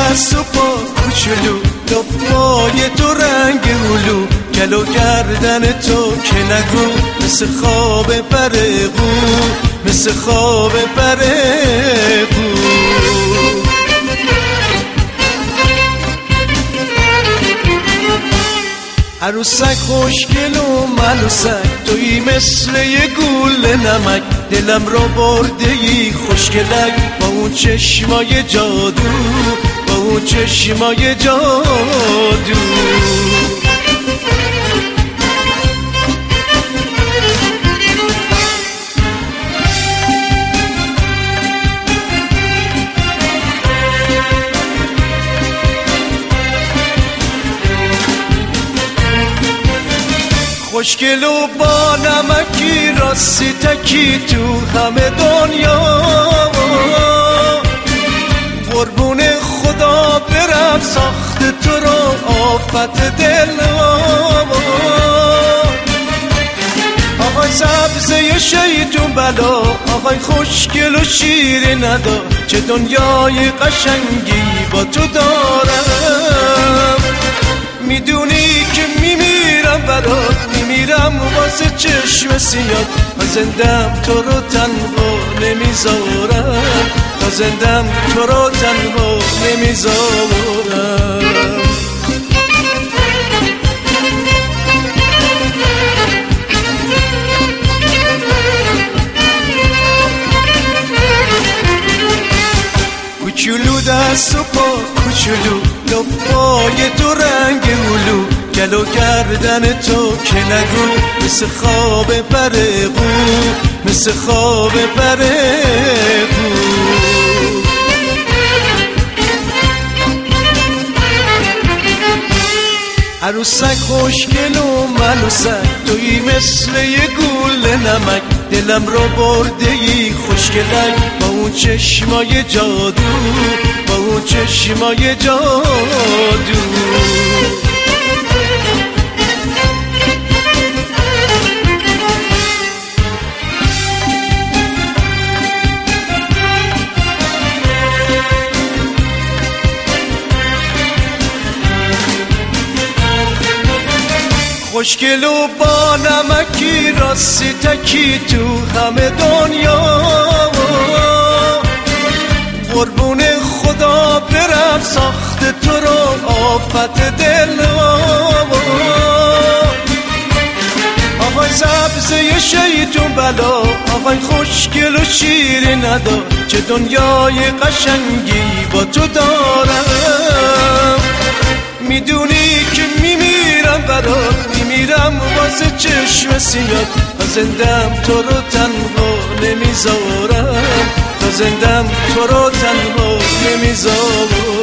دست و پا کوچولو، لبای تو رنگ هلو، گل و گردن تو که نگو، مثل خواب برقو، مثل خواب برقو. عروسک خوشگل و ملوسک، تویی مثل یه گوله نمک، دلم رو برده ای خوشگلک، با اون چشمای جادو، با اون چشمای جادو. خوشگل و با نمکی، راستی تکی تو همه دنیا، قربون خدا برم ساخت تو رو آفت دل. آقای سبزه شیطون بلا، آقای خوشگل و شیر ندا، چه دنیای قشنگی با تو دارم. میدونی که میمیرم برات، میمیرم واسه چشم سیاد، تا زندم تو رو تنها نمیذارم، تا زندم تو رو تنها نمیذارم. کوچولو دست و پا کوچولو، لبای تو رنگ هلو، گل و گردن تو که نگو، مثل خواب برقو، مثل خواب برقو. عروسک خوشگل و ملوسک، تویی مثل یه گوله نمک، دلم رو برده ای خوشگلک، با اون چشمای جادو، با اون چشمای جادو. خوشگل و با نمکی، راستی تکی تو همه دنیا، قربون خدا برم ساخت تو رو آفت دل. آقای سبزه شیطون بلا، آقای خوشگل و شیر ندا، چه دنیای قشنگی با تو دارم. میدونی که میمیرم برات، میمیرم واسه چشم سیاد، تا زندم تو رو تنها نمیذارم، تا زندم تو رو تنها نمیذارم.